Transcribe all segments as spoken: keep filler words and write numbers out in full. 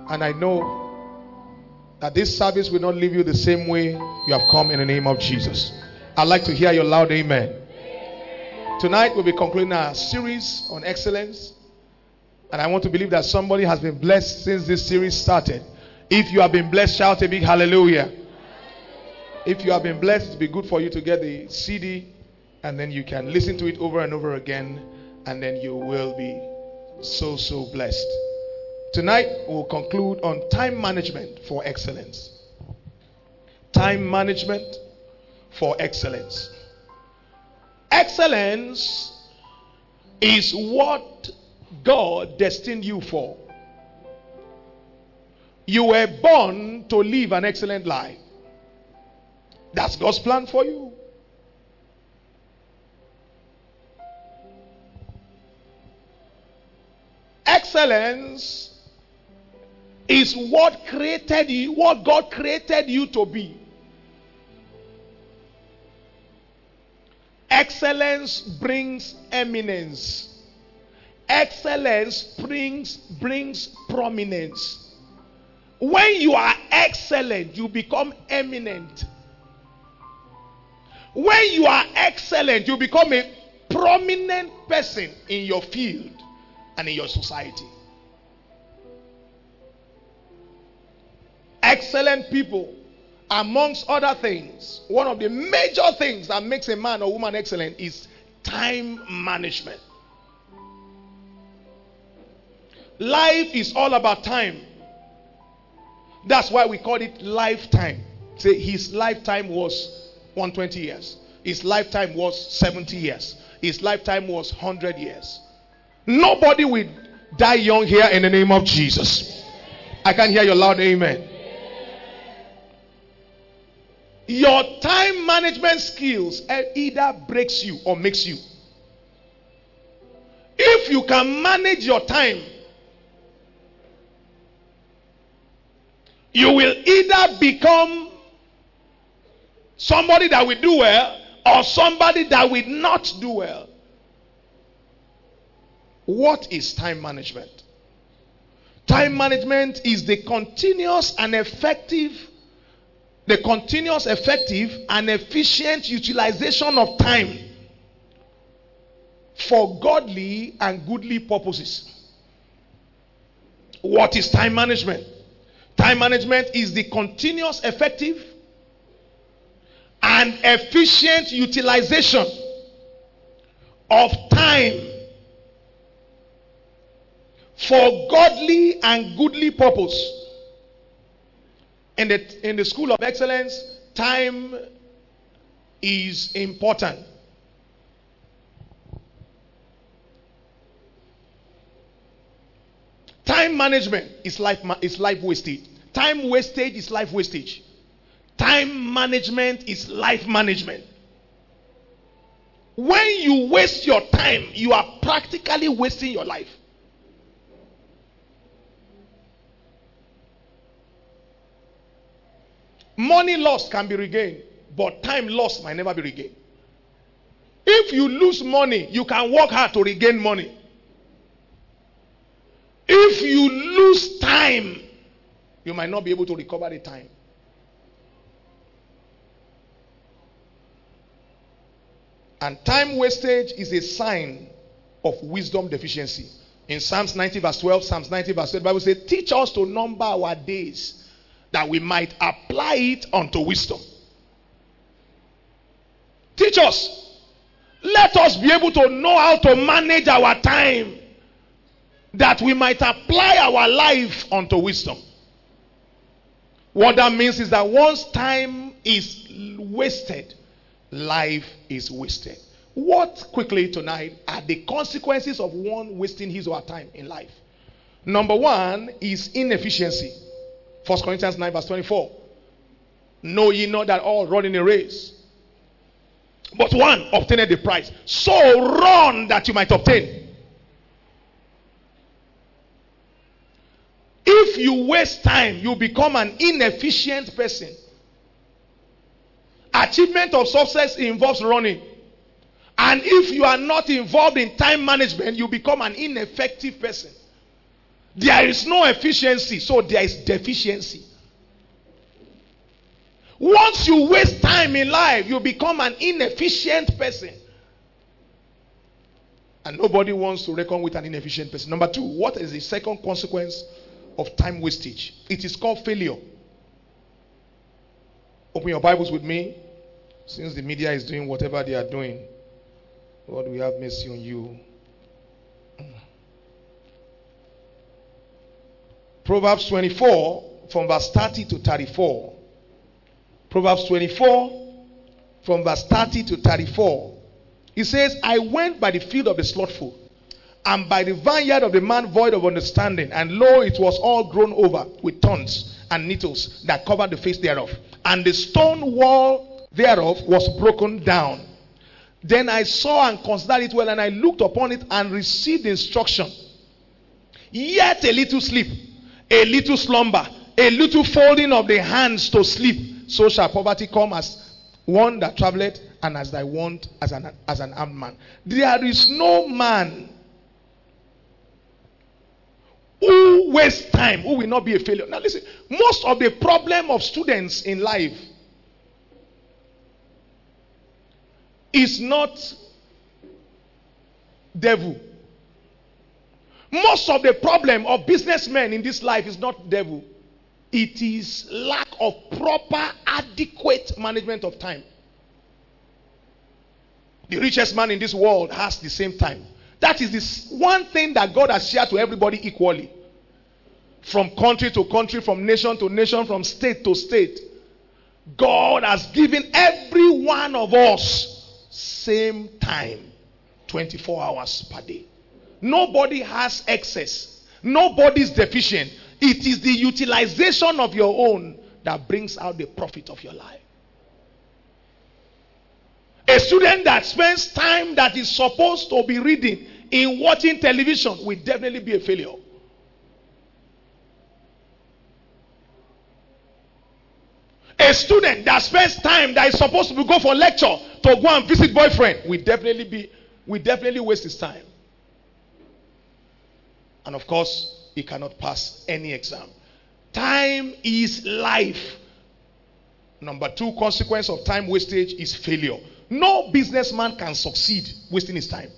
And I know that this service will not leave you the same way you have come in the name of Jesus. I'd like to hear your loud amen. Tonight we'll be concluding our series on excellence. And I want to believe that somebody has been blessed since this series started. If you have been blessed, shout a big hallelujah. If you have been blessed, it'll be good for you to get the C D and then you can listen to it over and over again, and then you will be so, so blessed. Tonight we'll conclude on time management for excellence. Time management for excellence. Excellence is what God destined you for. You were born to live an excellent life. That's God's plan for you. Excellence is what created you, what God created you to be. Excellence brings eminence. Excellence brings, brings prominence. When you are excellent, you become eminent. When you are excellent, you become a prominent person in your field and in your society. Excellent people, amongst other things, one of the major things that makes a man or woman excellent is time management. Life is all about time. That's why we call it lifetime. Say his lifetime was one hundred twenty years. His lifetime was seventy years. His lifetime was one hundred years. Nobody will die young here in the name of Jesus. I can hear your loud amen. Your time management skills either breaks you or makes you. If you can manage your time, you will either become somebody that will do well or somebody that will not do well. What is time management? Time management is the continuous and effective The continuous, effective, and efficient utilization of time for godly and goodly purposes. What is time management? Time management is the continuous, effective, and efficient utilization of time for godly and goodly purpose. In the, in the school of excellence, time is important. Time management is life, is life wastage. Time wastage is life wastage. Time management is life management. When you waste your time, you are practically wasting your life. Money lost can be regained, but time lost might never be regained. If you lose money, you can work hard to regain money. If you lose time, you might not be able to recover the time. And time wastage is a sign of wisdom deficiency. In Psalms ninety verse twelve, Psalms ninety verse twelve, the Bible says, teach us to number our days, that we might apply it unto wisdom. Teach us. Let us be able to know how to manage our time, that we might apply our life unto wisdom. What that means is that once time is wasted, life is wasted. What, quickly tonight, are the consequences of one wasting his or her time in life? Number one is inefficiency. First Corinthians nine verse twenty-four. Know ye not that all run in a race, but one obtaineth the prize. So run that you might obtain. If you waste time, you become an inefficient person. Achievement of success involves running. And if you are not involved in time management, you become an ineffective person. There is no efficiency, so there is deficiency. Once you waste time in life, you become an inefficient person. And nobody wants to reckon with an inefficient person. Number two, what is the second consequence of time wastage? It is called failure. Open your Bibles with me. Since the media is doing whatever they are doing, Lord, we have mercy on you. Proverbs twenty-four, from verse thirty to thirty-four. Proverbs twenty-four, from verse thirty to thirty-four. He says, I went by the field of the slothful, and by the vineyard of the man void of understanding, and lo, it was all grown over with thorns and nettles that covered the face thereof. And the stone wall thereof was broken down. Then I saw and considered it well, and I looked upon it and received instruction. Yet a little sleep, a little slumber, a little folding of the hands to sleep, so shall poverty come as one that travelleth, and as thy want as an as an armed man. There is no man who wastes time who will not be a failure. Now listen, most of the problem of students in life is not devil. Most of the problem of businessmen in this life is not devil. It is lack of proper, adequate management of time. The richest man in this world has the same time. That is this one thing that God has shared to everybody equally. From country to country, from nation to nation, from state to state. God has given every one of us same time. twenty-four hours per day. Nobody has excess. Nobody is deficient. It is the utilization of your own that brings out the profit of your life. A student that spends time that is supposed to be reading in watching television will definitely be a failure. A student that spends time that is supposed to go for lecture to go and visit boyfriend will definitely be will definitely waste his time. And of course, he cannot pass any exam. Time is life. Number two consequence of time wastage is failure. No businessman can succeed wasting his time.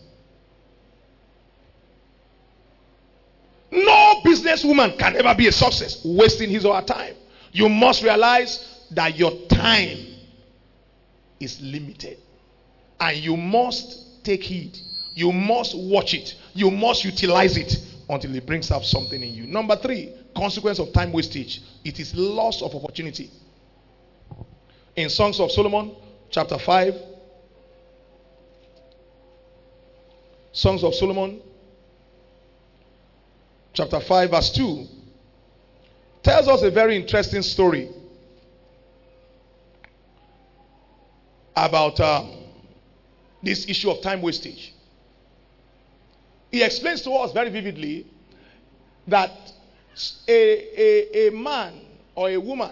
No businesswoman can ever be a success wasting his or her time. You must realize that your time is limited. And you must take heed. You must watch it. You must utilize it until it brings up something in you. Number three, consequence of time wastage. It is loss of opportunity. In Songs of Solomon, chapter five. Songs of Solomon, chapter five, verse two. Tells us a very interesting story about um, this issue of time wastage. He explains to us very vividly that a, a, a man or a woman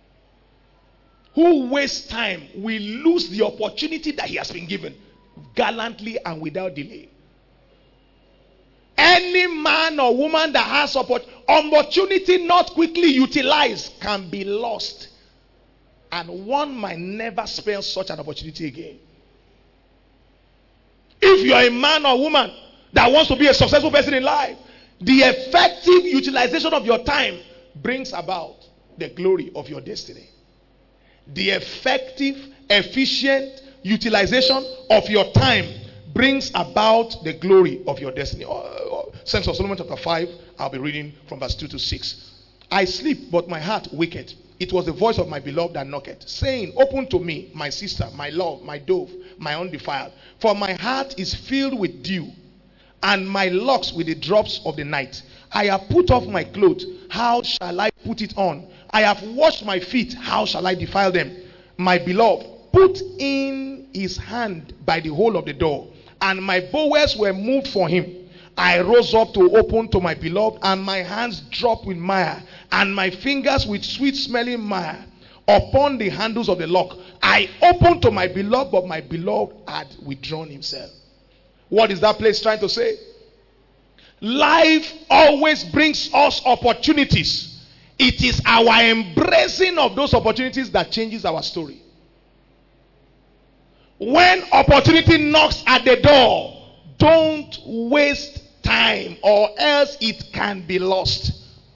who wastes time will lose the opportunity that he has been given gallantly and without delay. Any man or woman that has opportunity not quickly utilized can be lost. And one might never spend such an opportunity again. If you are a man or woman that wants to be a successful person in life, the effective utilization of your time brings about the glory of your destiny. The effective, efficient utilization of your time brings about the glory of your destiny. Songs of Solomon chapter five, I'll be reading from verse two to six. I sleep, but my heart waketh. It was the voice of my beloved that knocketh, saying, open to me, my sister, my love, my dove, my undefiled. For my heart is filled with dew, and my locks with the drops of the night. I have put off my clothes, how shall I put it on? I have washed my feet, how shall I defile them? My beloved put in his hand by the hole of the door, and my bowels were moved for him. I rose up to open to my beloved, and my hands dropped with mire, and my fingers with sweet smelling mire upon the handles of the lock. I opened to my beloved, but my beloved had withdrawn himself. What is that place trying to say? Life always brings us opportunities. It is our embracing of those opportunities that changes our story. When opportunity knocks at the door, don't waste time, or else it can be lost.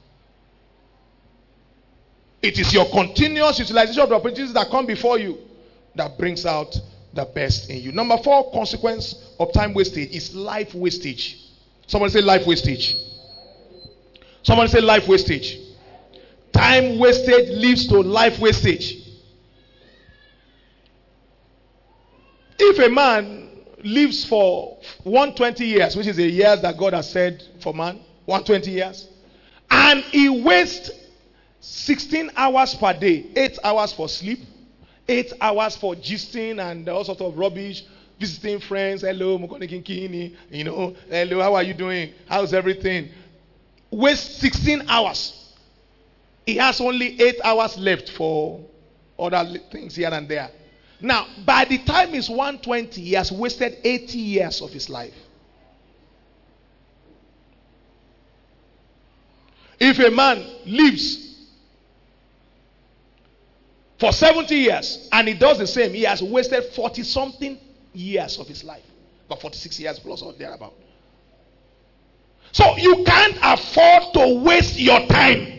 It is your continuous utilization of the opportunities that come before you that brings out the best in you. Number four consequence of time wastage is life wastage. Someone say life wastage. Someone say life wastage. Time wastage leads to life wastage. If a man lives for one hundred twenty years, which is the years that God has said for man, one hundred twenty years, and he wastes sixteen hours per day, eight hours for sleep, eight hours for gisting and all sorts of rubbish, visiting friends, hello, you know, hello, how are you doing? How's everything? Waste sixteen hours. He has only eight hours left for other things here and there. Now, by the time he's one hundred twenty, he has wasted eighty years of his life. If a man lives for seventy years and he does the same, he has wasted forty something years of his life. About forty-six years plus or thereabout. So you can't afford to waste your time.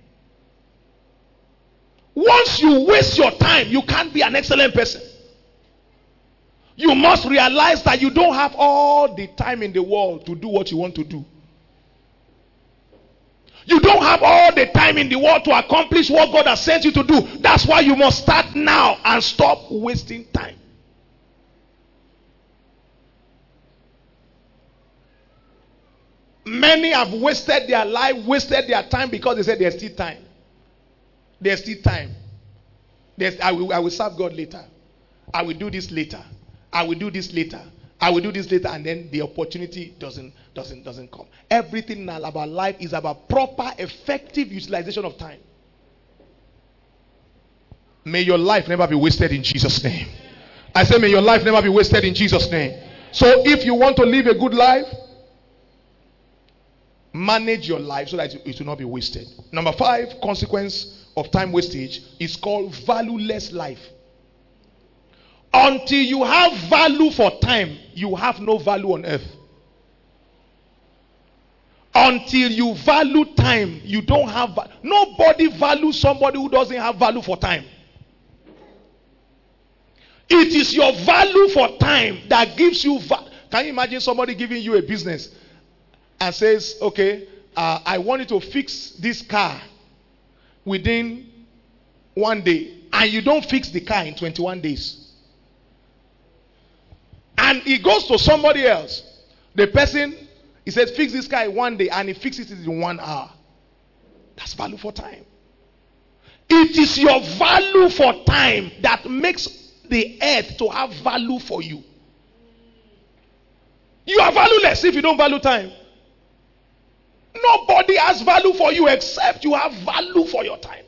Once you waste your time, you can't be an excellent person. You must realize that you don't have all the time in the world to do what you want to do. You don't have all the time in the world to accomplish what God has sent you to do. That's why you must start now and stop wasting time. Many have wasted their life, wasted their time because they said there's still time. There's still time. There's, I will, I will serve God later. I will do this later. I will do this later. I will do this later, and then the opportunity doesn't doesn't doesn't come. Everything about life is about proper, effective utilization of time. May your life never be wasted in Jesus' name. I say, may your life never be wasted in Jesus' name. So, if you want to live a good life, manage your life so that it will not be wasted. Number five consequence of time wastage is called valueless life. Until you have value for time, you have no value on earth. Until you value time, you don't have. Nobody values somebody who doesn't have value for time. It is your value for time that gives you. Va- Can you imagine somebody giving you a business and says, okay, uh, I want you to fix this car within one day, and you don't fix the car in twenty-one days. And he goes to somebody else. The person, he says, fix this car in one day, and he fixes it in one hour. That's value for time. It is your value for time that makes the earth to have value for you. You are valueless if you don't value time. Nobody has value for you except you have value for your time.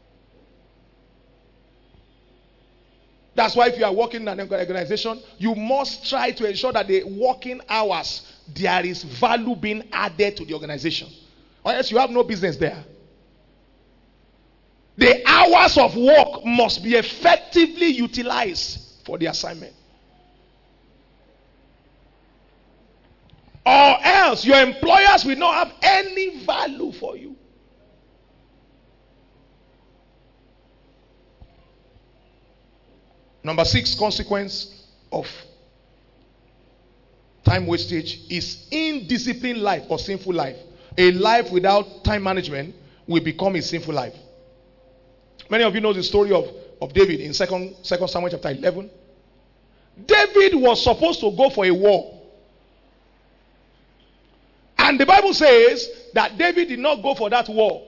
That's why if you are working in an organization, you must try to ensure that the working hours, there is value being added to the organization. Or else you have no business there. The hours of work must be effectively utilized for the assignment. Or else your employers will not have any value for you. Number six consequence of time wastage is indisciplined life or sinful life. A life without time management will become a sinful life. Many of you know the story of, of David in second, second Samuel chapter eleven. David was supposed to go for a war. And the Bible says that David did not go for that war.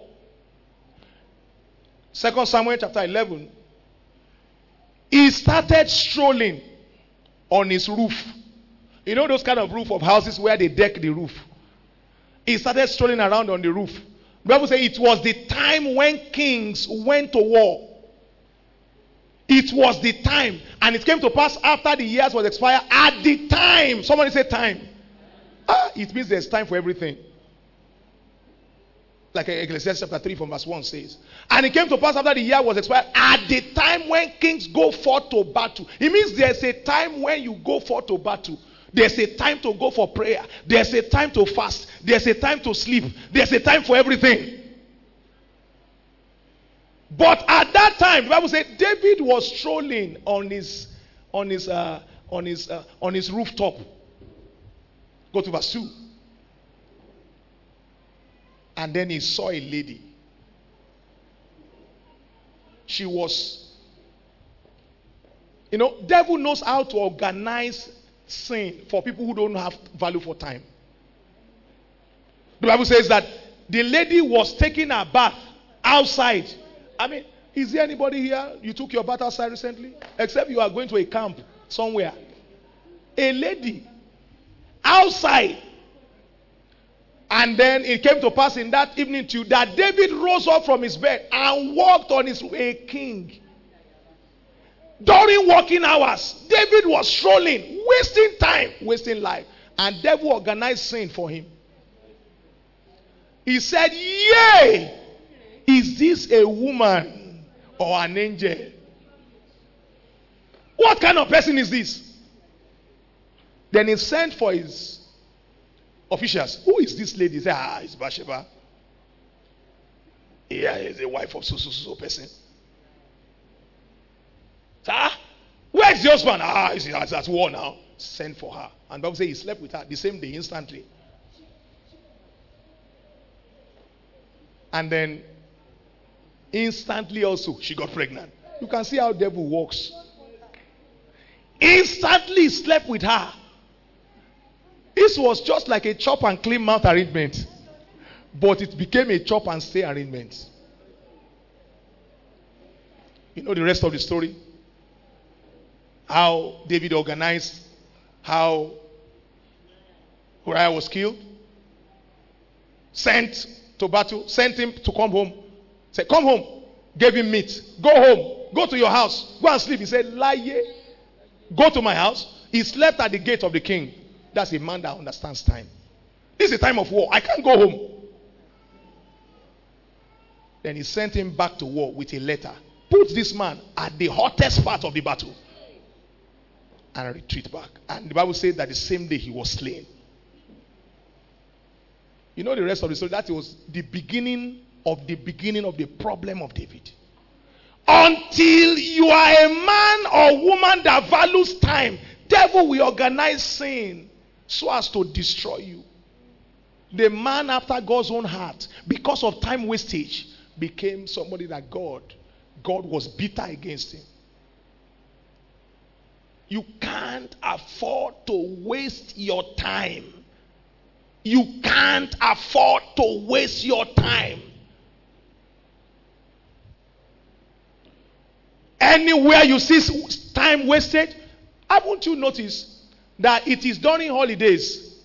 Second Samuel chapter eleven. He started strolling on his roof. You know those kind of roof of houses where they deck the roof. He started strolling around on the roof. The Bible says it was the time when kings went to war. It was the time. And it came to pass after the years was expired. At the time. Somebody say time. Ah, it means there's time for everything. Like Ecclesiastes chapter three from verse one says. And it came to pass after the year was expired, at the time when kings go forth to battle. It means there's a time when you go forth to battle. There's a time to go for prayer. There's a time to fast. There's a time to sleep. There's a time for everything. But at that time, the Bible said David was strolling on his on his uh, on his uh, on his rooftop. Go to verse two. And then he saw a lady. She was, you know, devil knows how to organize sin for people who don't have value for time. The Bible says that the lady was taking her bath outside. I mean, is there anybody here? You took your bath outside recently? Except you are going to a camp somewhere. A lady outside. And then it came to pass in that evening too that David rose up from his bed and walked on his way, a king. During working hours, David was strolling, wasting time, wasting life. And devil organized sin for him. He said, yea, is this a woman or an angel? What kind of person is this? Then he sent for his officials. Who is this lady? He said, ah, it's Bathsheba. Yeah, he's the wife of so so so person. Ah, where's the husband? Ah, he's at war now. Send for her. And the Bible says he slept with her the same day, instantly. And then instantly also she got pregnant. You can see how the devil works. Instantly slept with her. This was just like a chop and clean mouth arrangement. But it became a chop and stay arrangement. You know the rest of the story? How David organized, how Uriah was killed, sent to battle, sent him to come home. Said, come home. Gave him meat. Go home. Go to your house. Go and sleep. He said, lie. Go to my house. He slept at the gate of the king. That's a man that understands time. This is a time of war. I can't go home. Then he sent him back to war with a letter. Put this man at the hottest part of the battle. And retreat back. And the Bible said that the same day he was slain. You know the rest of the story? That was the beginning of the beginning of the problem of David. Until you are a man or woman that values time, devil will organize sin so as to destroy you. The man after God's own heart, because of time wastage, became somebody that God, God was bitter against him. You can't afford to waste your time. You can't afford to waste your time. Anywhere you see time wasted, haven't you noticed that it is during holidays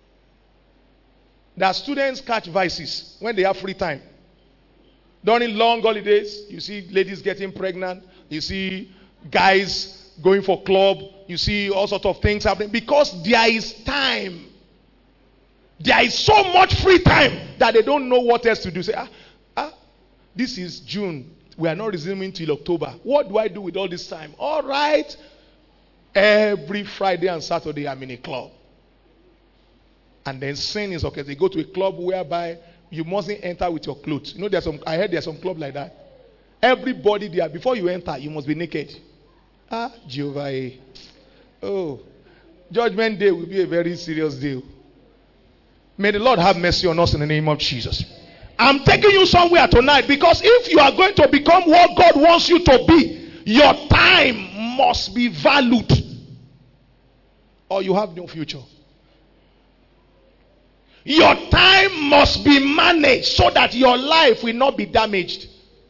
that students catch vices when they have free time? During long holidays, you see ladies getting pregnant, you see guys going for club, you see all sorts of things happening because there is time. There is so much free time that they don't know what else to do. Say, ah, ah, this is June. We are not resuming till October. What do I do with all this time? All right. Every Friday and Saturday, I'm in a club. And then sin is okay. They go to a club whereby you mustn't enter with your clothes. You know, there's some. I heard there's some club like that. Everybody there, before you enter, you must be naked. Ah, Jehovah. Eh. Oh, Judgment Day will be a very serious deal. May the Lord have mercy on us in the name of Jesus. I'm taking you somewhere tonight because if you are going to become what God wants you to be, your time must be valued, or you have no future. Your time must be managed so that your life will not be damaged.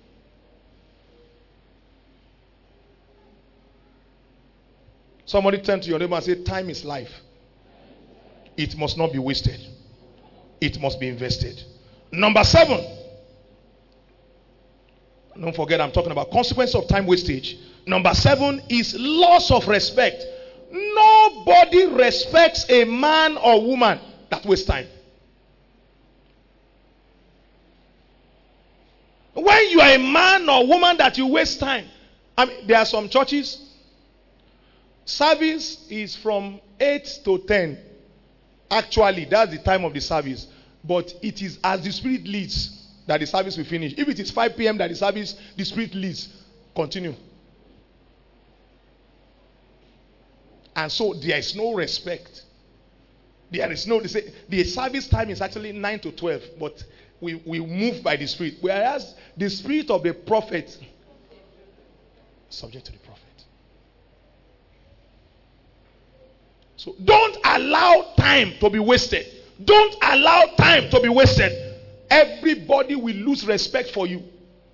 Somebody turn to your neighbor and say, time is life. It must not be wasted. It must be invested. Number seven. Don't forget, I'm talking about consequence of time wastage. Number seven is loss of respect. Nobody respects a man or woman that wastes time. When you are a man or woman that you waste time, I mean, there are some churches, service is from eight to ten. Actually, that's the time of the service. But it is as the Spirit leads that the service will finish. If it is five p.m. that the service, the Spirit leads, continue. And so there is no respect. There is no, they say, the service time is actually nine to twelve, but we, we move by the Spirit. Whereas the spirit of the prophet, subject to the prophet. So don't allow time to be wasted. Don't allow time to be wasted. Everybody will lose respect for you.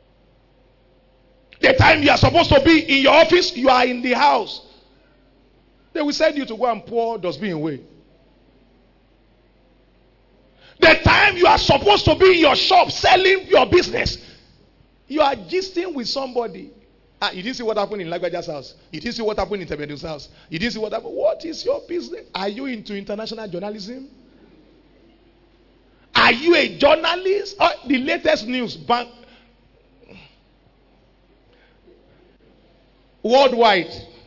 The time you are supposed to be in your office, you are in the house. They will send you to go and pour dustbin away. The time you are supposed to be in your shop selling your business, you are gisting with somebody. Ah, you didn't see what happened in Lagbaja's house. You didn't see what happened in Tebedu's house. You didn't see what happened. What is your business? Are you into international journalism? Are you a journalist? Oh, the latest news, bank, worldwide.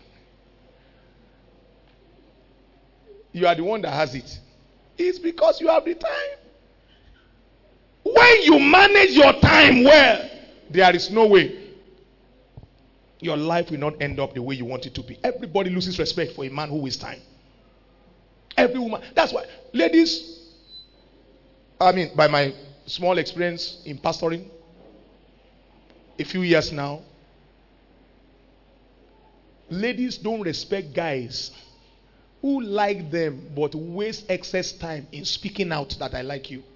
You are the one that has it. It's because you have the time. When you manage your time well, there is no way your life will not end up the way you want it to be. Everybody loses respect for a man who wastes time. Every woman. That's why, ladies, I mean, by my small experience in pastoring, a few years now, ladies don't respect guys who like them but waste excess time in speaking out that I like you.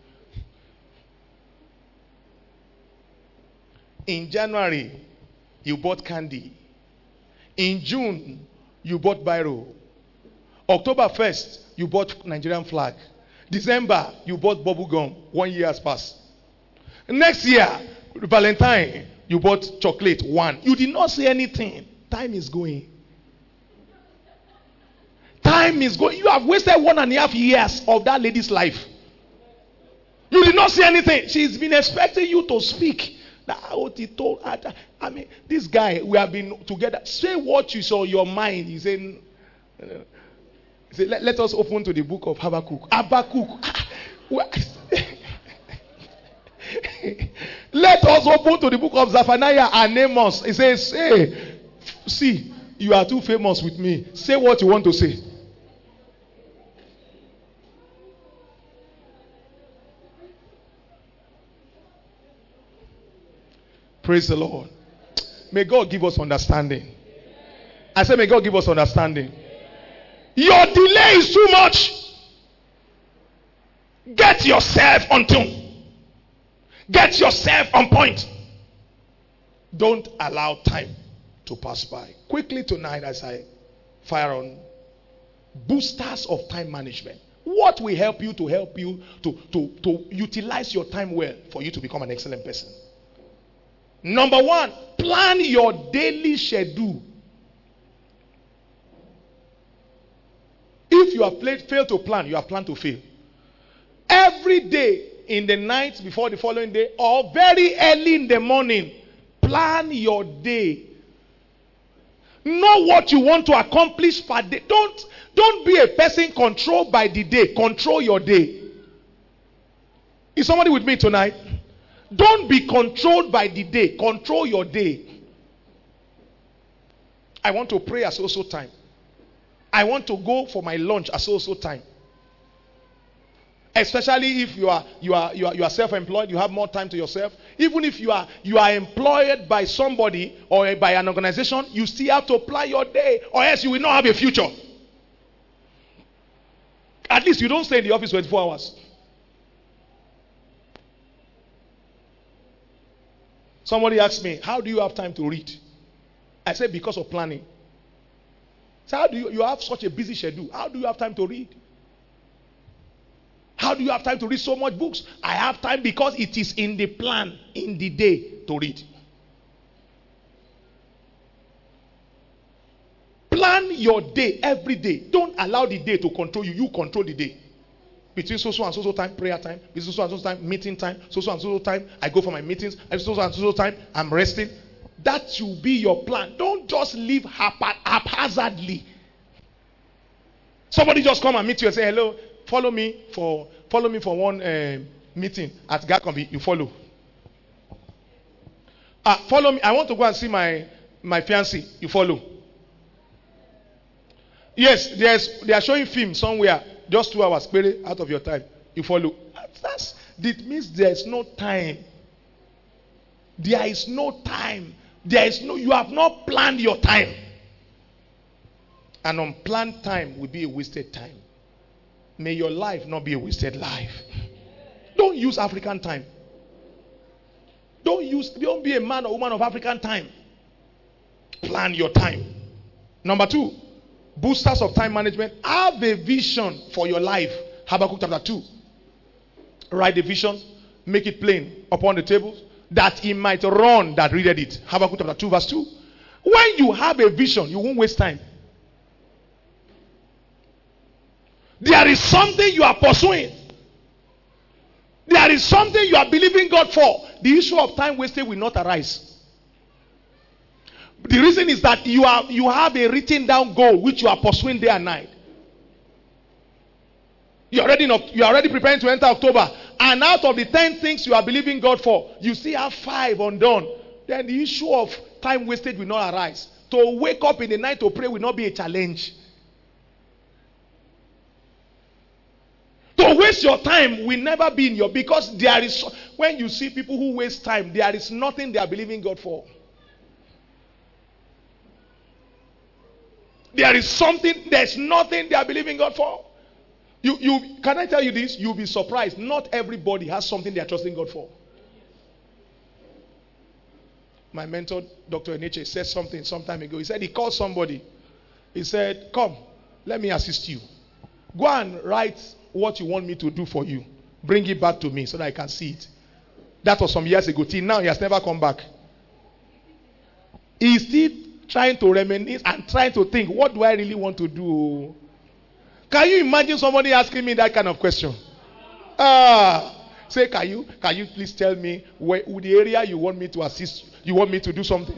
In January, you bought candy. In June, you bought biro. October first, you bought Nigerian flag. December, you bought bubble gum. One year has passed. Next year, Valentine, you bought chocolate. One. You did not say anything. Time is going. Time is going. You have wasted one and a half years of that lady's life. You did not say anything. She's been expecting you to speak. I mean, this guy, we have been together. Say what you saw in your mind. He's saying, uh, he said, let, let us open to the book of Habakkuk. Habakkuk. Let us open to the book of Zephaniah and Amos. He says, hey, see, you are too famous with me. Say what you want to say. Praise the Lord. May God give us understanding. I say, may God give us understanding. Your delay is too much. Get yourself on tune. Get yourself on point. Don't allow time to pass by. Quickly tonight, as I fire on boosters of time management. What will help you to help you to, to, to utilize your time well for you to become an excellent person? Number one, plan your daily schedule. If you have played, failed to plan, you have planned to fail. Every day, in the night before the following day, or very early in the morning, plan your day. Know what you want to accomplish per day. Don't, don't be a person controlled by the day. Control your day. Is somebody with me tonight? Don't be controlled by the day. Control your day. I want to pray at so-so time. I want to go for my lunch at so-so time. Especially if you are you are you are you are self-employed, you have more time to yourself. Even if you are you are employed by somebody or by an organization, you still have to plan your day, or else you will not have a future. At least you don't stay in the office twenty-four hours. Somebody asked me, how do you have time to read? I said, because of planning. So how do you, you have such a busy schedule? How do you have time to read? How do you have time to read so much books? I have time because it is in the plan, in the day to read. Plan your day every day. Don't allow the day to control you. You control the day. Between so so and so so time, prayer time. Between so so and so time, meeting time. So so and so so time, I go for my meetings. And so so and so so time, I'm resting. That should be your plan. Don't just live hap- haphazardly. Somebody just come and meet you and say, hello, follow me for follow me for one uh, meeting at Gakombi. You follow. Ah, follow me. I want to go and see my my fiancé. You follow. Yes, there's they are showing film somewhere. Just two hours, pay out of your time. You follow. That's it means there is no time. There is no time. There is no. You have not planned your time. An unplanned time will be a wasted time. May your life not be a wasted life. Don't use African time. Don't use. Don't be a man or woman of African time. Plan your time. Number two. Boosters of time management. Have a vision for your life. Habakkuk chapter two. Write the vision. Make it plain upon the table, that he might run that readeth it. Habakkuk chapter two verse two. When you have a vision, you won't waste time. There is something you are pursuing. There is something you are believing God for. The issue of time wasted will not arise. The reason is that you are you have a written down goal which you are pursuing day and night. You are already you are already preparing to enter October, and out of the ten things you are believing God for, you still have five undone. Then the issue of time wasted will not arise. To wake up in the night to pray will not be a challenge. To waste your time will never be in your, because there is, when you see people who waste time, there is nothing they are believing God for. There is something, there's nothing they are believing God for. You, you, can I tell you this? You'll be surprised. Not everybody has something they are trusting God for. My mentor, Doctor Eneche, said something some time ago. He said he called somebody. He said, come, let me assist you. Go and write what you want me to do for you. Bring it back to me so that I can see it. That was some years ago. Till now, he has never come back. He's still trying to reminisce and trying to think, what do I really want to do? Can you imagine somebody asking me that kind of question? Ah, say, can you, can you please tell me where the area you want me to assist, you want me to do something?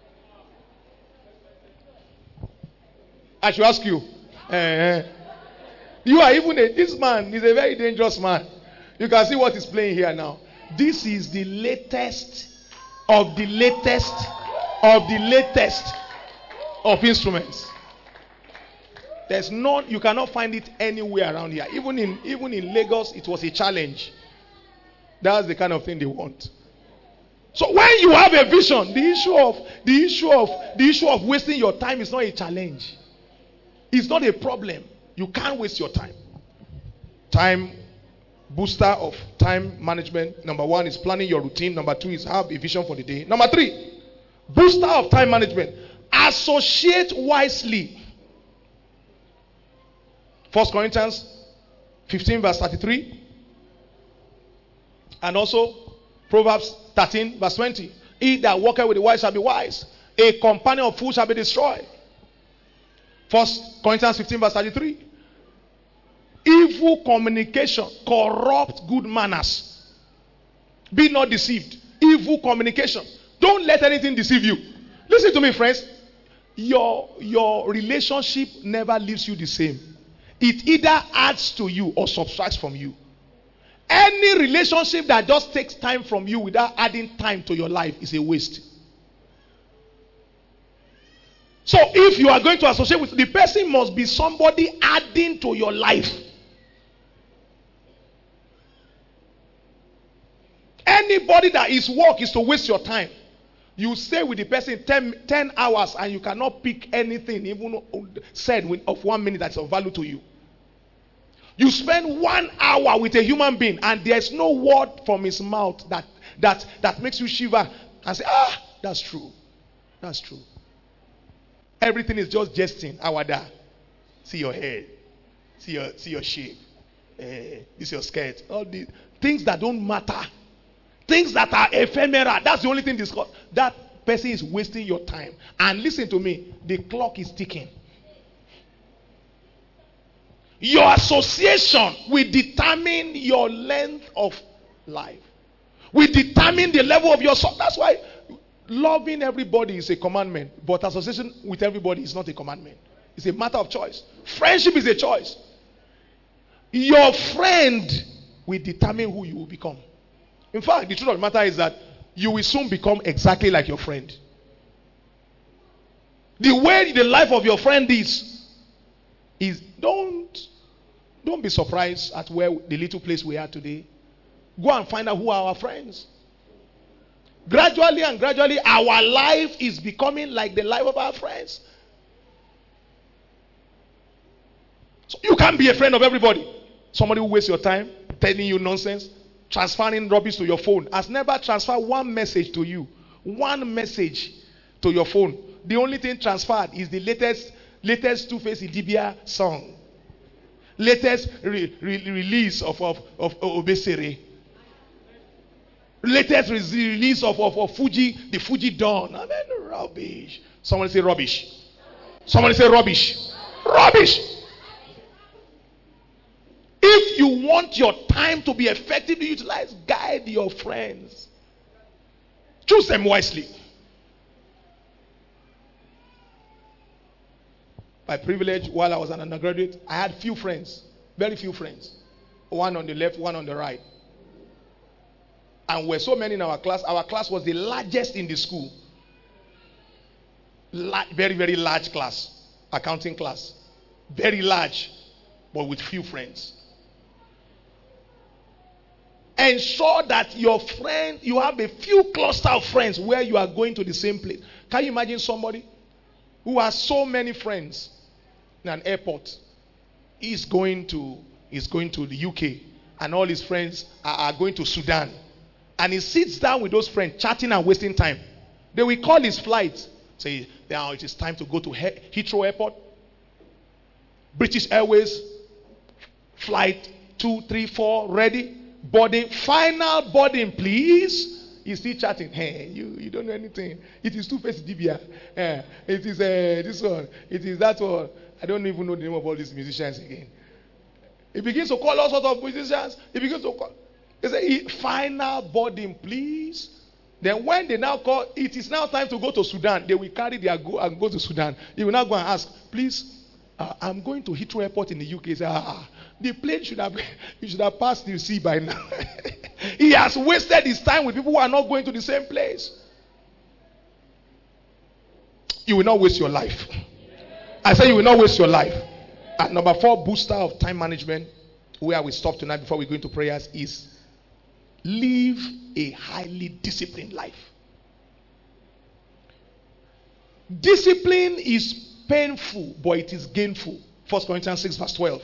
I should ask you. Uh, you are even a, this man is a very dangerous man. You can see what is playing here now. This is the latest of the latest of the latest of instruments. There's no, you cannot find it anywhere around here. Even in even in Lagos, it was a challenge. That's the kind of thing they want. So when you have a vision, the issue of the issue of the issue of wasting your time is not a challenge. It's not a problem. You can't waste your time. Time booster of time management. Number one is planning your routine. Number two is have a vision for the day. Number three, booster of time management. Associate wisely. First Corinthians fifteen verse thirty-three. And also Proverbs thirteen verse twenty. He that walketh with the wise shall be wise. A companion of fools shall be destroyed. First Corinthians fifteen verse thirty-three. Evil communication corrupt good manners. Be not deceived. Evil communication. Don't let anything deceive you. Listen to me, friends. Your, your relationship never leaves you the same. It either adds to you or subtracts from you. Any relationship that just takes time from you without adding time to your life is a waste. So if you are going to associate with the person, must be somebody adding to your life. Anybody that his work is to waste your time, you stay with the person ten, ten hours and you cannot pick anything even said of one minute that's of value to you. You spend one hour with a human being and there's no word from his mouth that, that, that makes you shiver and say, ah, that's true. That's true. Everything is just jesting. Awada. See your hair. See your, see your shape. Uh, this your skirt. All these things that don't matter. Things that are ephemeral. That's the only thing discussed. That person is wasting your time. And listen to me. The clock is ticking. Your association will determine your length of life. Will determine the level of your soul. That's why loving everybody is a commandment, but association with everybody is not a commandment. It's a matter of choice. Friendship is a choice. Your friend will determine who you will become. In fact, the truth of the matter is that you will soon become exactly like your friend. The way the life of your friend is, is don't, don't be surprised at where the little place we are today. Go and find out who are our friends. Gradually and gradually, our life is becoming like the life of our friends. So you can't be a friend of everybody. Somebody who wastes your time, telling you nonsense, transferring rubbish to your phone, has never transferred one message to you. One message to your phone. The only thing transferred is the latest, latest Two-Face Idibia song. Latest re- re- release of, of, of Obesere. Latest release of, of, of Fuji, the Fuji Dawn. I mean, rubbish. Someone say rubbish. Someone say rubbish. Rubbish. If you want your time to be effectively utilized, guide your friends. Choose them wisely. By privilege, while I was an undergraduate, I had few friends. Very few friends. One on the left, one on the right. And we're so many in our class. Our class was the largest in the school. La- very, very large class. Accounting class. Very large, but with few friends. Ensure that your friend, you have a few cluster of friends where you are going to the same place. Can you imagine somebody who has so many friends in an airport? He's going to, he's going to the U K, and all his friends are, are going to Sudan. And he sits down with those friends, chatting and wasting time. They will call his flight. Say, now it is time to go to Heathrow Airport. British Airways, flight two, three, four, ready. Boarding, final boarding, please. He's still chatting. Hey, you, you don't know anything. It is Two-Face Idibia. Uh, it is uh, this one. It is that one. I don't even know the name of all these musicians again. He begins to call all sorts of musicians. He begins to call. He said, final boarding, please. Then when they now call, it is now time to go to Sudan. They will carry their go and go to Sudan. He will now go and ask, please, uh, I'm going to Heathrow Airport in the U K. He said, ah, the plane should have, you should have passed the sea by now. He has wasted his time with people who are not going to the same place. You will not waste your life. I say you will not waste your life. And number four, booster of time management, where we stop tonight before we go into prayers, is live a highly disciplined life. Discipline is painful, but it is gainful. First Corinthians six verse twelve.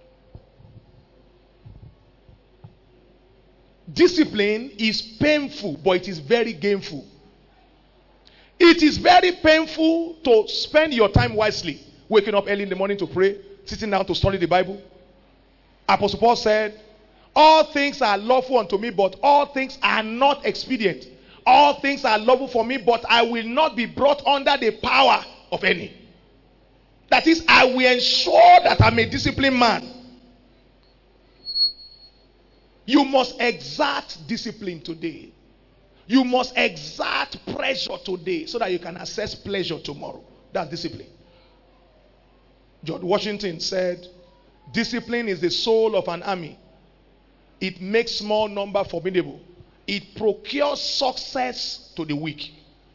Discipline is painful, but it is very gainful. It is very painful to spend your time wisely. Waking up early in the morning to pray, sitting down to study the Bible. Apostle Paul said, all things are lawful unto me, but all things are not expedient. All things are lawful for me, but I will not be brought under the power of any. That is, I will ensure that I'm a disciplined man. You must exert discipline today. You must exert pressure today so that you can access pleasure tomorrow. That's discipline. George Washington said, discipline is the soul of an army. It makes small number formidable. It procures success to the weak.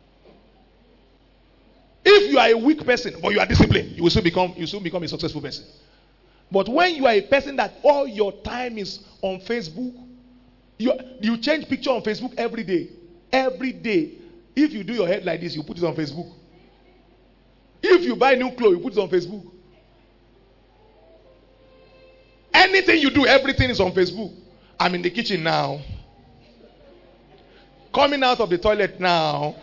If you are a weak person, but you are disciplined, you will soon become, you soon become a successful person. But when you are a person that all your time is on Facebook, you, you change picture on Facebook every day. Every day. If you do your head like this, you put it on Facebook. If you buy new clothes, you put it on Facebook. Anything you do, everything is on Facebook. I'm in the kitchen now. Coming out of the toilet now.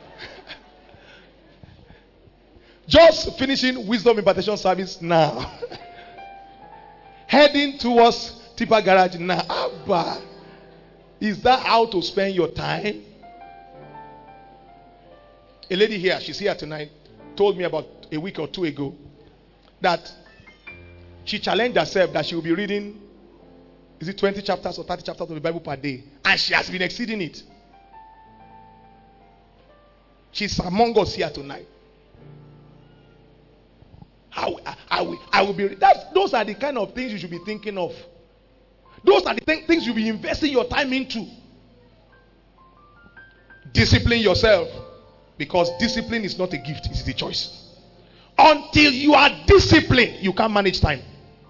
Just finishing wisdom impartation service now. Heading towards Tipper Garage now. Abba. Is that how to spend your time? A lady here, she's here tonight, told me about a week or two ago that She challenged herself that she will be reading, is it twenty chapters or thirty chapters of the Bible per day? And she has been exceeding it. She's among us here tonight. I, I, I, will, I will be. That's, those are the kind of things you should be thinking of. Those are the th- things you'll be investing your time into. Discipline yourself. Because discipline is not a gift, it is a choice. Until you are disciplined, you can't manage time.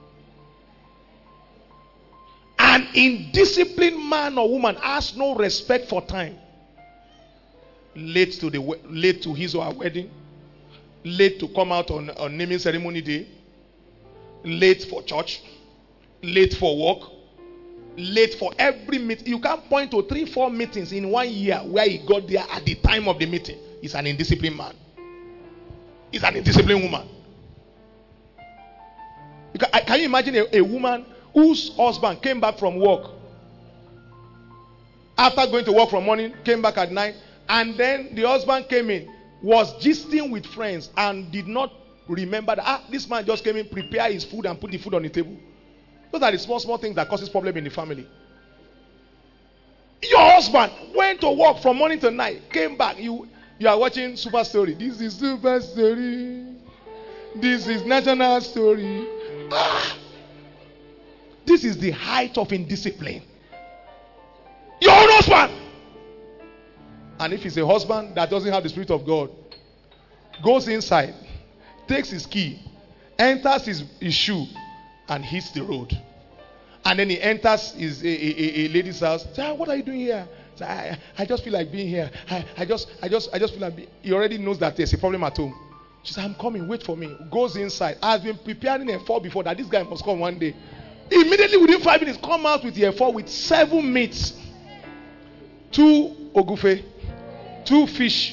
An indisciplined man or woman has no respect for time. Late to the late to his or her wedding, late to come out on, on naming ceremony day, late for church, late for work, late for every meeting. You can't point to three, four meetings in one year where he got there at the time of the meeting. He's an indisciplined man. He's an indisciplined woman. You can, can you imagine a, a woman whose husband came back from work after going to work from morning, came back at night, and then the husband came in, was gisting with friends, and did not remember that ah, this man just came in, prepare his food, and put the food on the table. Those are the small, small things that causes problem in the family. Your husband went to work from morning to night, came back. You, you are watching Super Story. This is Super Story. This is National Story. Ah! This is the height of indiscipline. Your own husband. And if it's a husband that doesn't have the Spirit of God, goes inside, takes his key, enters his, his shoe, and hits the road. And then he enters his, a, a, a lady's house. Say, ah, what are you doing here? Say, I, I just feel like being here. I, I just I just I just feel like being. He already knows that there's a problem at home. She said, I'm coming, wait for me. Goes inside. Has been preparing a four before that this guy must come one day. Immediately within five minutes, come out with a four with seven meats. Two ogufe. Two fish.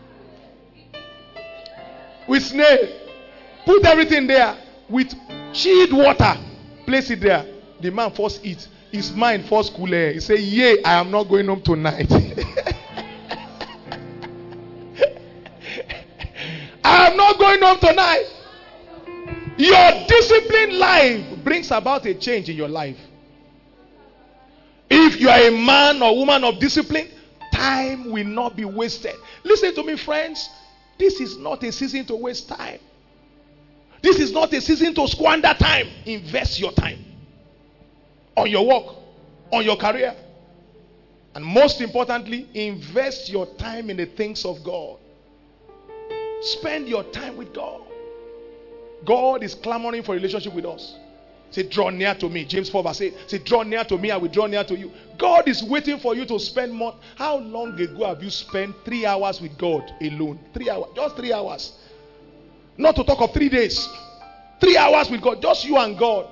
With snail. Put everything there. With chilled water. Place it there. The man first eats. His mind first cool air. He say, yea, I am not going home tonight. I am not going home tonight. Your disciplined life brings about a change in your life. If you are a man or woman of discipline, time will not be wasted. Listen to me, friends. This is not a season to waste time. This is not a season to squander time. Invest your time on your work, on your career. And most importantly, invest your time in the things of God. Spend your time with God. God is clamoring for a relationship with us. Say, draw near to me. James four verse eight. Say, draw near to me, I will draw near to you. God is waiting for you to spend more. How long ago have you spent three hours with God alone? Three hours. Just three hours. Not to talk of three days. Three hours with God. Just you and God.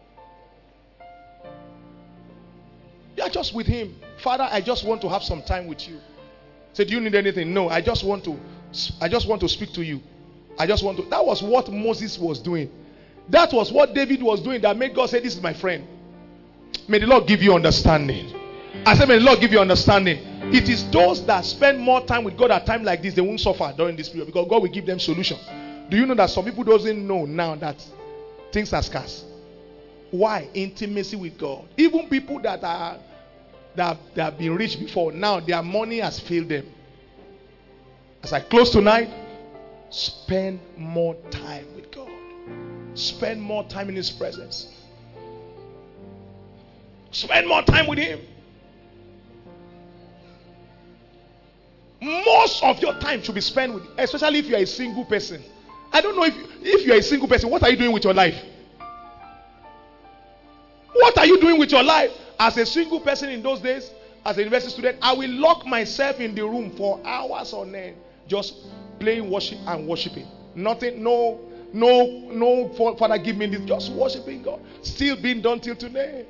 You are just with Him. Father, I just want to have some time with you. Say, do you need anything? No, I just want to I just want to speak to you. I just want to. That was what Moses was doing. That was what David was doing that made God say, this is my friend. May the Lord give you understanding. I said, may the Lord give you understanding. It is those that spend more time with God at times like this, they won't suffer during this period because God will give them solution. Do you know that some people doesn't know now that things are scarce? Why? Intimacy with God. Even people that are that, that have been rich before, now their money has failed them. As I close tonight, spend more time with God. Spend more time in His presence. Spend more time with Him. Most of your time should be spent with, especially if you are a single person. I don't know if if you are a single person, what are you doing with your life? What are you doing with your life? As a single person in those days, as a university student, I will lock myself in the room for hours on end, just playing worship and worshiping. Nothing, no, no, no, Father, give me this. Just worshiping God. Still being done till today.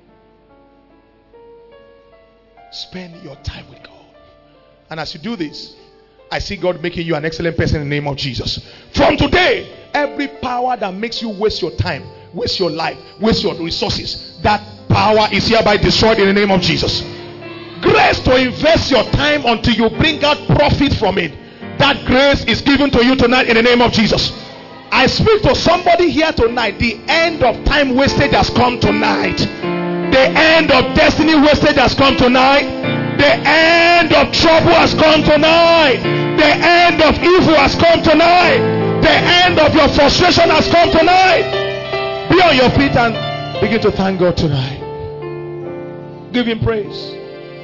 Spend your time with God. And as you do this, I see God making you an excellent person in the name of Jesus. From today, every power that makes you waste your time, waste your life, waste your resources, that power is hereby destroyed in the name of Jesus. Grace to invest your time until you bring out profit from it. That grace is given to you tonight in the name of Jesus. I speak to somebody here tonight. The end of time wastage has come tonight. The end of destiny wastage has come tonight. The end of trouble has come tonight. The end of evil has come tonight. The end of your frustration has come tonight. Be on your feet and begin to thank God tonight. Give him praise.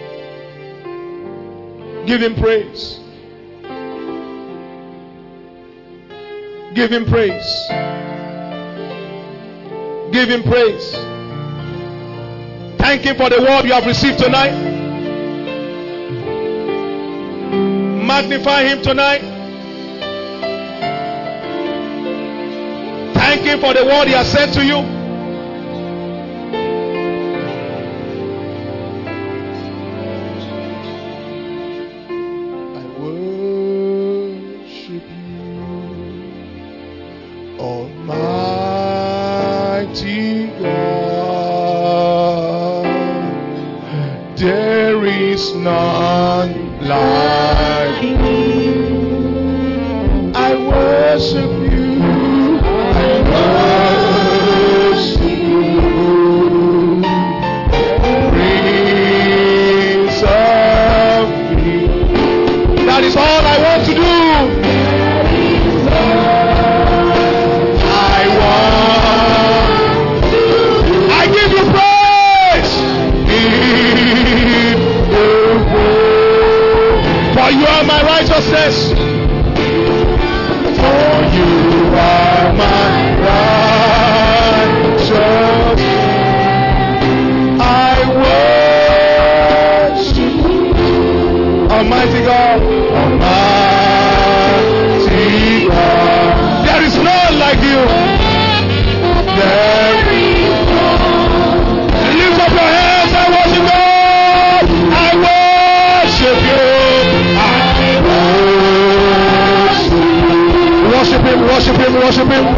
Give him praise. Give him praise. Give him praise. Thank him for the word you have received tonight. Magnify him tonight. Thank him for the word he has sent to you. I worship you, Almighty God. There is none like you. I worship you. I worship you. Prince of Peace. That is all I want to do. I want. I give you praise. Give you praise. For you are my righteousness. For you are my righteousness. I worship you, Almighty God, Almighty God. There is none like you. There is none. Lift up your hands and worship God. I worship you. Worship him, worship him, worship him.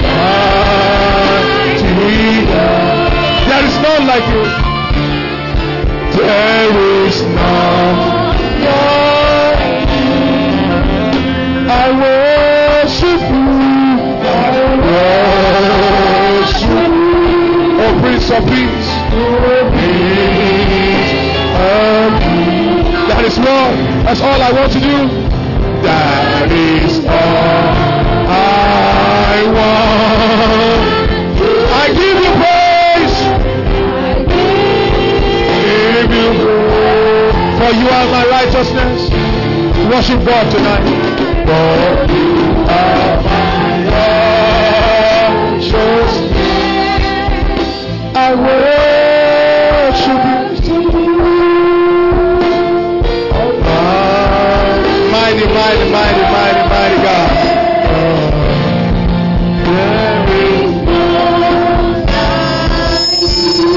There is none like you. There is none like you. I worship you. I worship you. Oh, Prince of Peace. That is all. That's all I want to do. That is all I want. I give you praise. Give you praise. For you are my righteousness. Worship God tonight. For you are my righteousness. I worship you. Mighty, mighty, mighty, mighty, mighty God. There is none like you.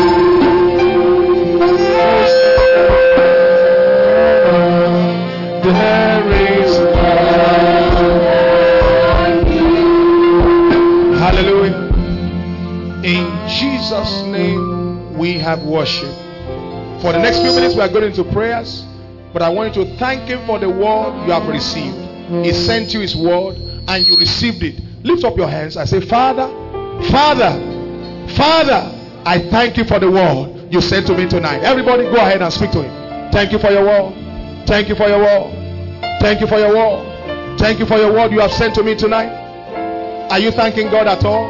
There is none like you. Hallelujah. In Jesus' name we have worship. For the next few minutes we are going into prayers. But I want you to thank him for the word you have received. He sent you his word and you received it. Lift up your hands and say, Father, Father, Father, I thank you for the word you sent to me tonight. Everybody go ahead and speak to him. Thank you for your word. Thank you for your word. Thank you for your word. Thank you for your word you have sent to me tonight. Are you thanking God at all?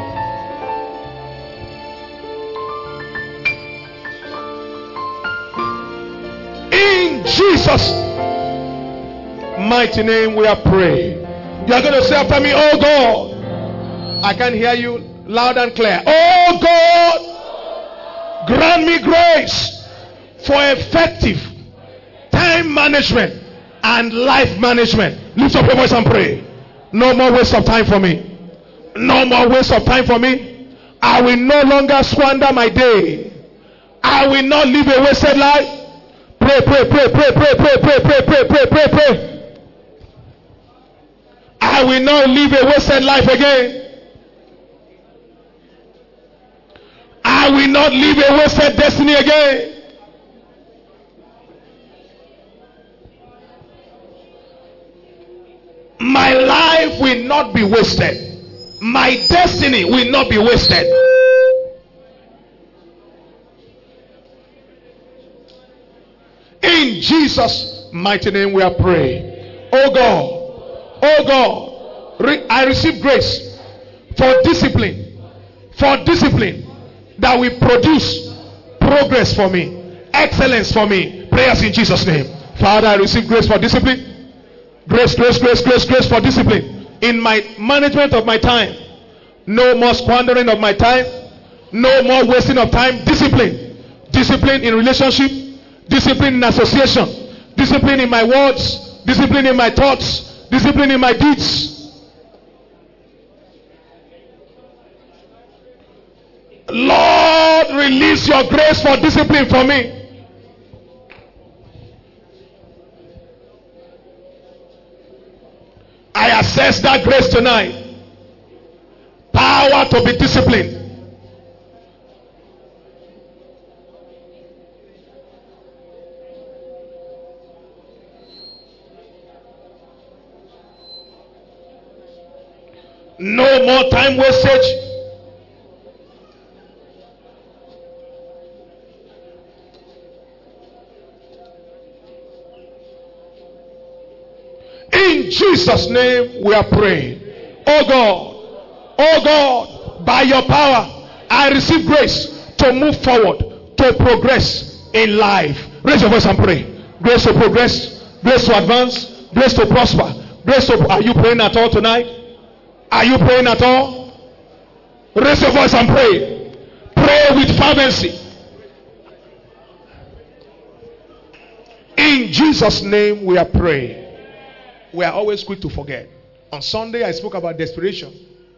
In Jesus' mighty name we are praying. You are going to say after me, oh God. I can hear you loud and clear. Oh God, grant me grace for effective time management and life management. Lift up your voice and pray. No more waste of time for me. No more waste of time for me. I will no longer squander my day. I will not live a wasted life. Pray, pray, pray, pray, pray, pray, pray, pray, pray, pray, pray, pray. I will not live a wasted life again. I will not live a wasted destiny again. My life will not be wasted. My destiny will not be wasted. In Jesus' mighty name we are praying. Oh God, oh God, re- I receive grace for discipline, for discipline that will produce progress for me, excellence for me. Prayers in Jesus' name. Father, I receive grace for discipline. Grace, grace, grace, grace, grace for discipline in my management of my time. No more squandering of my time. No more wasting of time. Discipline. Discipline in relationship. Discipline in association. Discipline in my words. Discipline in my thoughts. Discipline in my deeds. Lord, release your grace for discipline for me. I access that grace tonight. Power to be disciplined. No more time wastage. In Jesus' name we are praying. Oh God, oh God, by your power, I receive grace to move forward, to progress in life. Raise your voice and pray. Grace to progress, grace to advance, grace to prosper, grace to... Are you praying at all tonight? Are you praying at all? Raise your voice and pray. Pray with fervency. In Jesus' name we are praying. We are always quick to forget. On Sunday I spoke about desperation.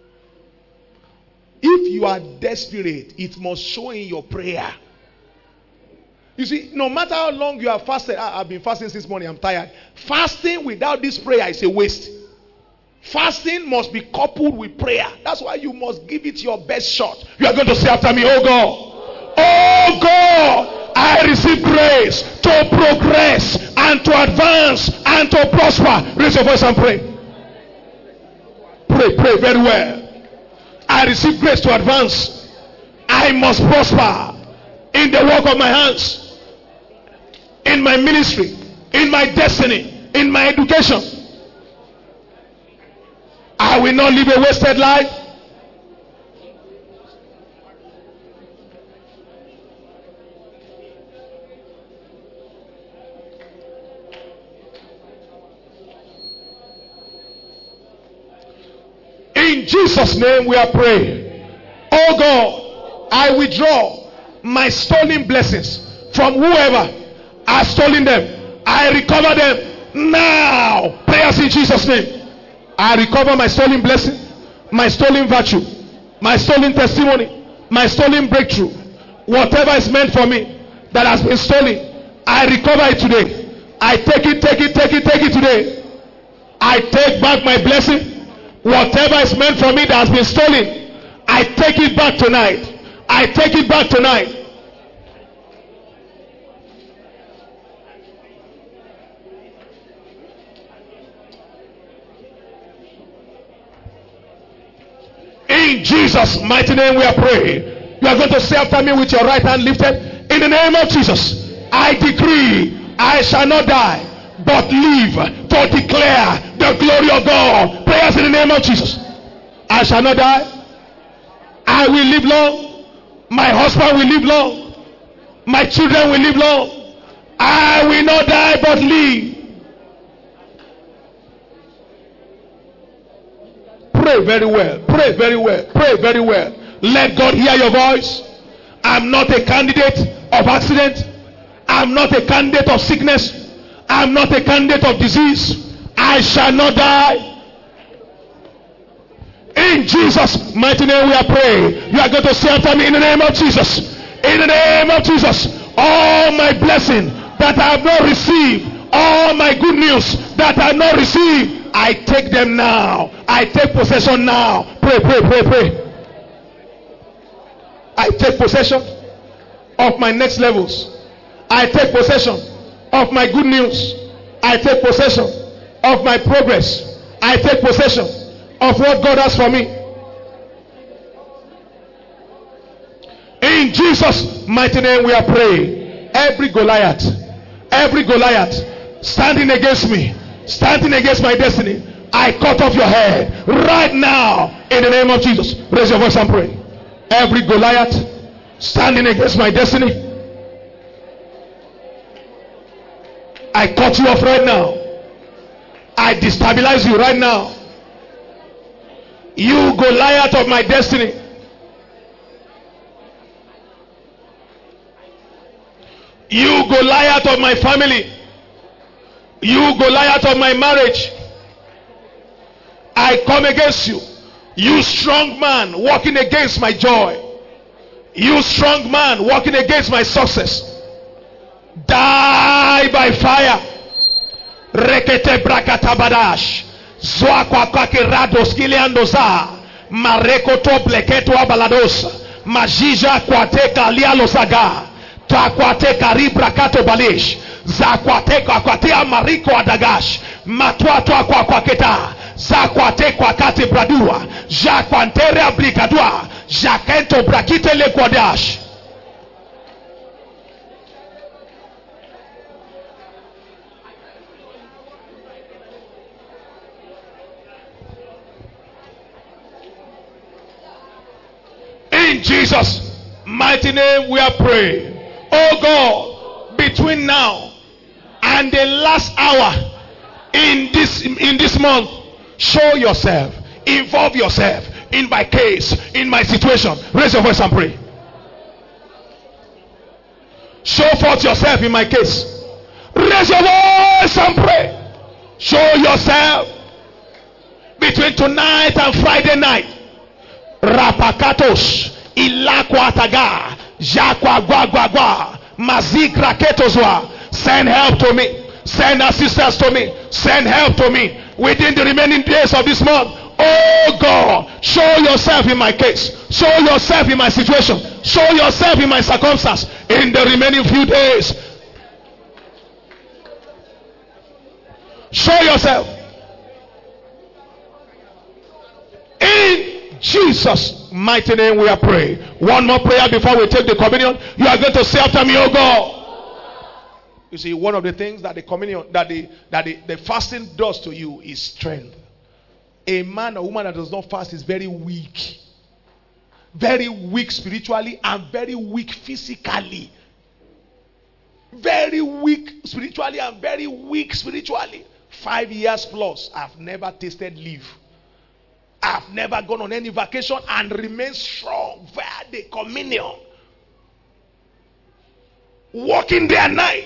If you are desperate, it must show in your prayer. You see, no matter how long you have fasted, I, I've been fasting since morning, I'm tired. Fasting without this prayer is a waste. Fasting must be coupled with prayer. That's why you must give it your best shot. You are going to say after me, oh God, oh God, I receive grace to progress and to advance and to prosper. Raise your voice and pray. Pray, pray very well. I receive grace to advance. I must prosper in the work of my hands, in my ministry, in my destiny, in my education. I will not live a wasted life. In Jesus' name we are praying. Oh God, I withdraw my stolen blessings from whoever has stolen them. I recover them now. Prayers in Jesus' name. I recover my stolen blessing, my stolen virtue, my stolen testimony, my stolen breakthrough. Whatever is meant for me that has been stolen, I recover it today. I take it, take it, take it, take it today. I take back my blessing. Whatever is meant for me that has been stolen, I take it back tonight. I take it back tonight. In Jesus' mighty name we are praying. You are going to say after me with your right hand lifted. In the name of Jesus, I decree I shall not die, but live to declare the glory of God. Prayers in the name of Jesus. I shall not die. I will live long. My husband will live long. My children will live long. I will not die but live. Pray very well. Pray very well. Pray very well. Let God hear your voice. I'm not a candidate of accident. I'm not a candidate of sickness. I'm not a candidate of disease. I shall not die. In Jesus' mighty name we are praying. You are going to say after me in the name of Jesus. In the name of Jesus. All my blessing that I have not received, all my good news that I have not received, I take them now. I take possession now. Pray, pray, pray, pray. I take possession of my next levels. I take possession of my good news. I take possession of my progress. I take possession of what God has for me. In Jesus' mighty name we are praying. Every Goliath, every Goliath standing against me, standing against my destiny, I cut off your head right now in the name of Jesus. Raise your voice and pray. Every Goliath standing against my destiny, I cut you off right now. I destabilize you right now. You Goliath of my destiny, you Goliath of my family, you Goliath of my marriage, I come against you. You strong man walking against my joy, you strong man walking against my success, die by fire. Rekete brakata badash zoa kwa kwake rados kiliandoza mareko to bleketo abaladosa majija kwateka lialosaga ta kwateka ribrakato balish za kwateka kwatia mariko adagash matwato kwa kwaketa za kwateka kate bradua ja kwantere ablikadua jakento brakite le kwadash. In Jesus' mighty name we are praying. Oh God, between now and the last hour in this in this month, show yourself, involve yourself in my case, in my situation. Raise your voice and pray. Show forth yourself in my case. Raise your voice and pray. Show yourself between tonight and Friday night. Rapakatos ilakwa taga jakwa gwa gwa gwa mazigra ketozwa. Send help to me, send assistance to me, send help to me within the remaining days of this month. Oh God, show yourself in my case, show yourself in my situation, show yourself in my circumstance in the remaining few days. Show yourself in Jesus' mighty name we are praying. One more prayer before we take the communion. You are going to say after me, oh God. You see, one of the things that the communion, that the that the, the fasting does to you is strength. A man or woman that does not fast is very weak. Very weak spiritually and very weak physically. Very weak spiritually and very weak spiritually. Five years plus, I've never tasted leaf. I've never gone on any vacation and remained strong via the communion. Walking day and night.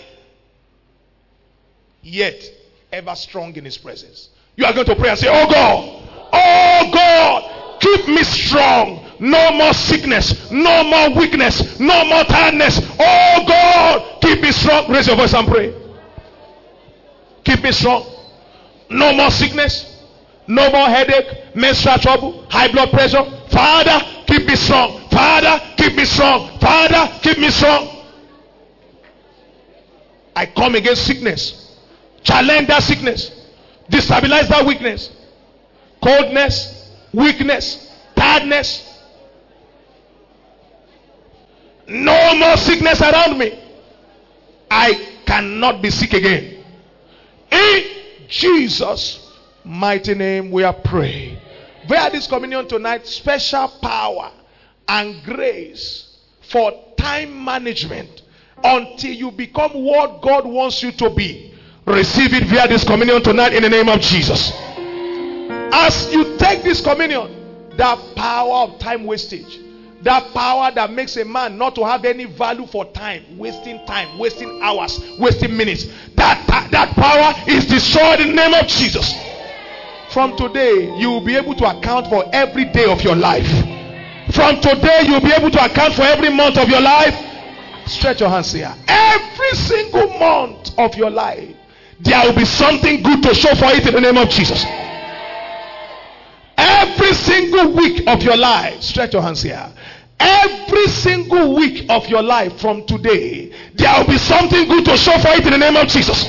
Yet, ever strong in his presence. You are going to pray and say, oh God, oh God, keep me strong. No more sickness, no more weakness, no more tiredness. Oh God, keep me strong. Raise your voice and pray. Keep me strong. No more sickness. No more headache, menstrual trouble, high blood pressure. Father, keep me strong. Father, keep me strong. Father, keep me strong. I come against sickness. Challenge that sickness. Destabilize that weakness. Coldness, weakness, tiredness. No more sickness around me. I cannot be sick again. In Jesus' mighty name we are praying. Via this communion tonight, special power and grace for time management until you become what God wants you to be. Receive it via this communion tonight in the name of Jesus. As you take this communion, that power of time wastage, that power that makes a man not to have any value for time, wasting time, wasting hours, wasting minutes, that, that, that power is destroyed in the name of Jesus. From today, you will be able to account for every day of your life. From today, you will be able to account for every month of your life. Stretch your hands here. Every single month of your life, there will be something good to show for it in the name of Jesus. Every single week of your life, stretch your hands here. Every single week of your life from today, there will be something good to show for it in the name of Jesus.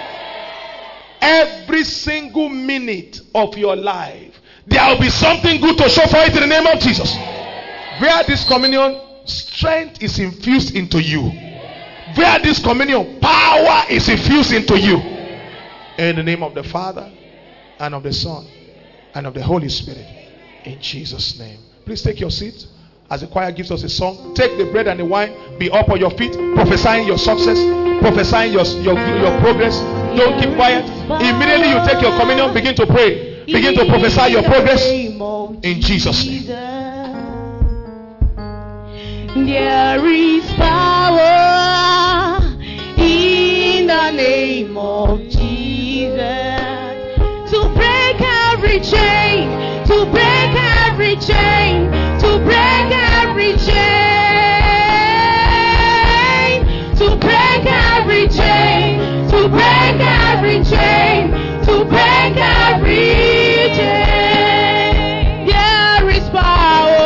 Every single minute of your life, there will be something good to show for it in the name of Jesus. Via this communion, strength is infused into you. Via this communion, power is infused into you. In the name of the Father, and of the Son, and of the Holy Spirit. In Jesus' name. Please take your seat. As the choir gives us a song, take the bread and the wine. Be up on your feet, prophesying your success, prophesying your, your, your progress. Don't keep quiet. Immediately you take your communion, begin to pray. Begin to prophesy your progress. In Jesus' name. There is power in the name of Jesus to break every chain, to break every chain, to break every chain, to break every chain, to break every chain, to break every chain. There is power.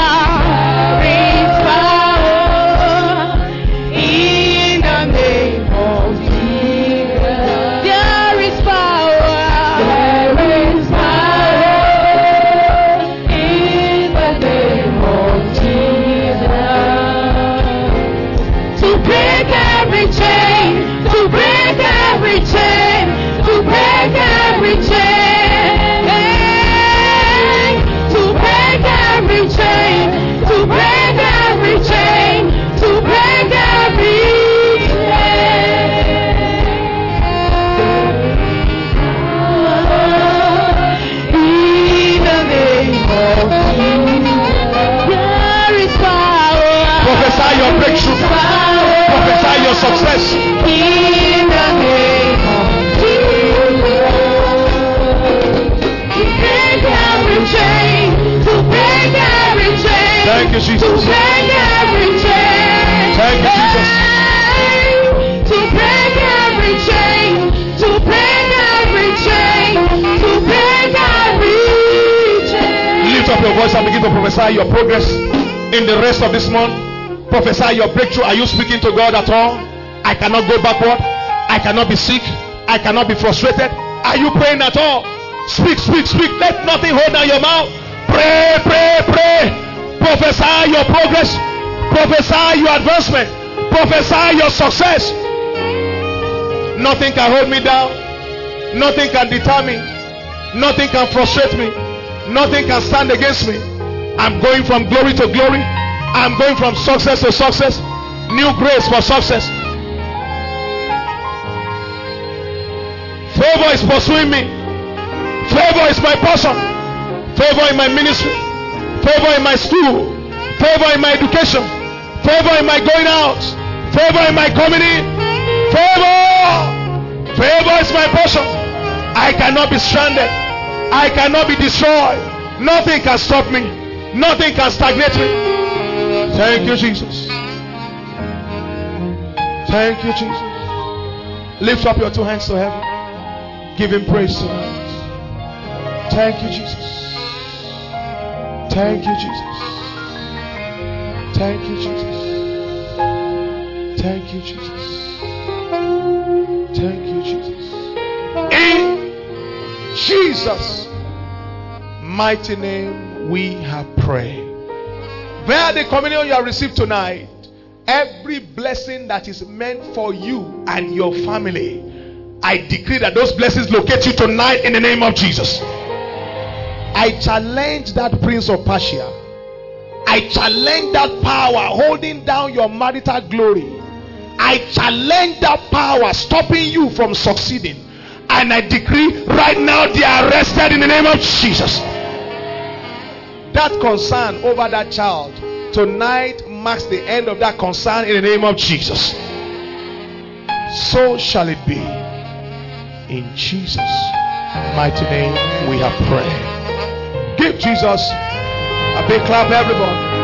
Your breakthrough, prophesy your success. In the name of Jesus, to break every chain, to break every chain. Thank you, Jesus. To break every chain. Thank you, Jesus. To break every chain, to break every chain, to break every chain. Lift up your voice and begin to prophesy your progress in the rest of this month. Prophesy your breakthrough. Are you speaking to God at all? I cannot go backward. I cannot be sick. I cannot be frustrated. Are you praying at all? Speak, speak, speak. Let nothing hold down your mouth. Pray, pray, pray. Prophesy your progress. Prophesy your advancement. Prophesy your success. Nothing can hold me down. Nothing can deter me. Nothing can frustrate me. Nothing can stand against me. I'm going from glory to glory. I'm going from success to success. New grace for success. Favor is pursuing me. Favor is my portion. Favor in my ministry. Favor in my school. Favor in my education. Favor in my going out. Favor in my coming in. Favor. Favor is my portion. I cannot be stranded. I cannot be destroyed. Nothing can stop me. Nothing can stagnate me. Thank you, Jesus. Thank you, Jesus. Lift up your two hands to heaven. Give him praise tonight. Thank you, Jesus. Thank you, Jesus. Thank you, Jesus. Thank you, Jesus. Thank you, Jesus. In Jesus' mighty name we have prayed. Via the communion you have received tonight, every blessing that is meant for you and your family, I decree that those blessings locate you tonight in the name of Jesus. I challenge that prince of Persia. I challenge that power holding down your marital glory. I challenge that power stopping you from succeeding. And I decree right now they are arrested in the name of Jesus. That concern over that child tonight marks the end of that concern in the name of Jesus. So shall it be. In Jesus' mighty name we have prayed. Give Jesus a big clap, everyone.